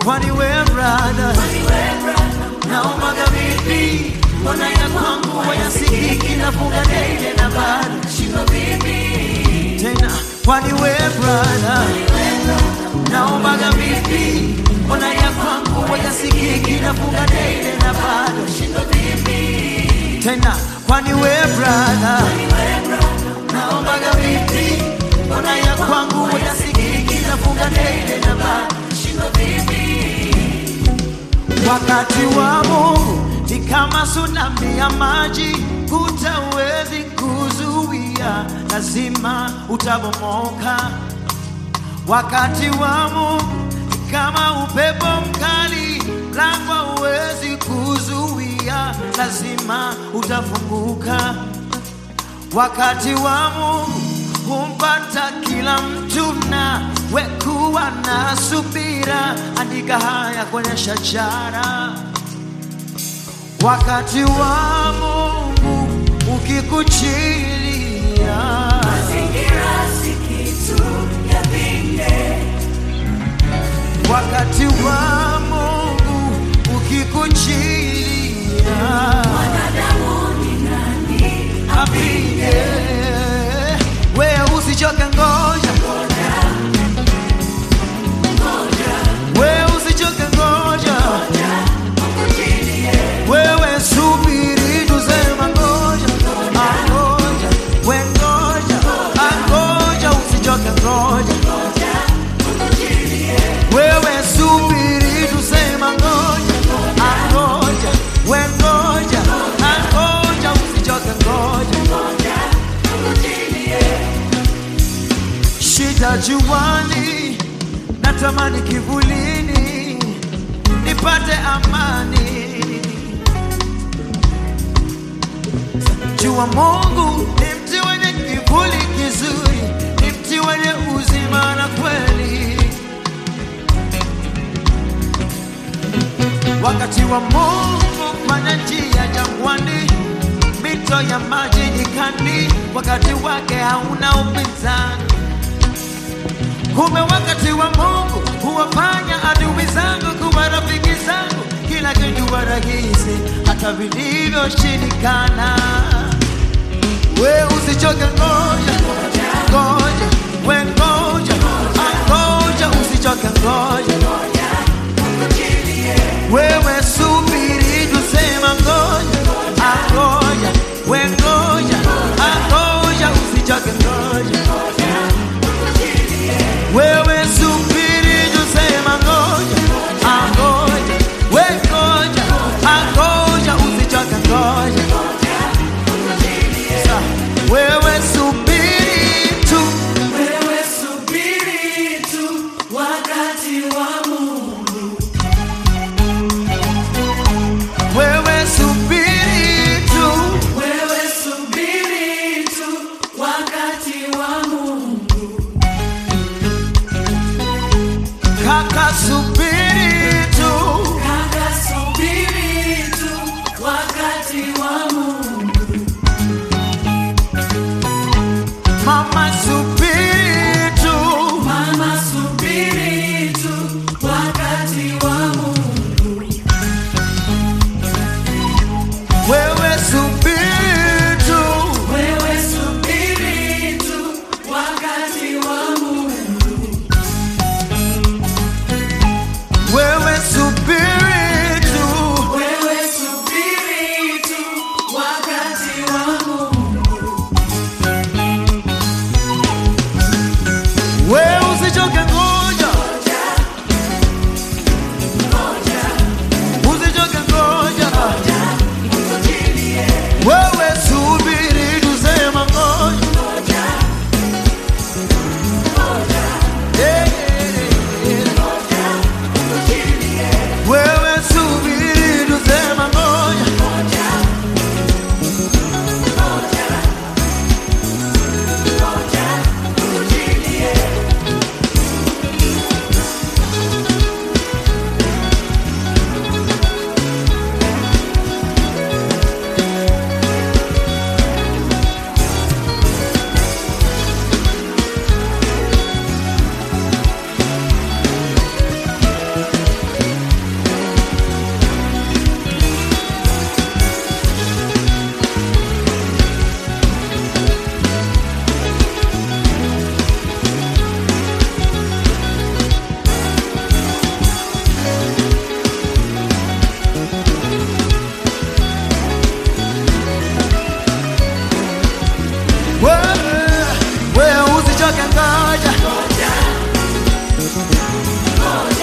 Kwani we brother, naomba vipi? Mbona ya kwangu hayasikiki, nafunga daily na bado shindo vipi? Tena kwani we brother, naomba vipi? Mbona ya kwangu hayasikiki, nafunga daily na bado shindo vipi? Tena kwani we brother, naomba vipi? Mbona ya kwangu hayasikiki, nafunga daily na bado shindo vipi? Wakati wa Mungu ni kama tsunami ya maji, hutawezi kuzuia, lazima utabomoka. Wakati wa Mungu ni kama upepo mkali, mlango hauwezi kuzuia, lazima utafunguka. Wakati wa Mungu humpata kila mtu, na wekuwa na subira, andika haya kwenye shajara. Wakati wa Mungu ukikuchilia, mazingira si kitu ya vile. wakati wa Mungu ukikuchilia, Mwanadamu ni nani apige? Wewe usichoke, ngoja. Wewe usichoke, ngoja. Wewe subiri, tusema ngoja. Angoja, we ngoja. Angoja, usichoke, ngoja. Wewe subiri, tusema ngoja. Angoja, we ngoja. Angoja, usichoke, ngoja. Shida juani, natamani kivulini, nipate amani. Jua Mungu ni mti wenye kivuli kizuri, ni mti wenye uzima na kweli. Wakati wa Mungu fanya njia jangwani, mito ya maji nyikani, wakati wake hauna upinzani. Kumbe wakati wa Mungu huwafanya adui zangu kuwa rafiki zangu, kila kitu huwa rahisi hata vilivyoshindikana. We usichoke, ngoja, ngoja, we ngoja, ngoja, usichoke, ngoja. Wewe subiri, tusema ngoja, ngoja, we ngoja, ngoja, usichoke, ngoja. Wewe subiri, tusema ngoja, ngoja, we ngoja, ngoja, usichoke, ngoja. Wewe subiri tu, wewe subiri tu wakati wa Mungu. wewe subiri tu, Wewe subiri tu wakati wa Mungu. kaka subiri tu, Kaka subiri tu wakati wa Mungu. mama subiri tu, Mama subiri tu wakati wa Mungu. wewe subiri tu, Wewe subiri tu wakati wa Mungu. mkono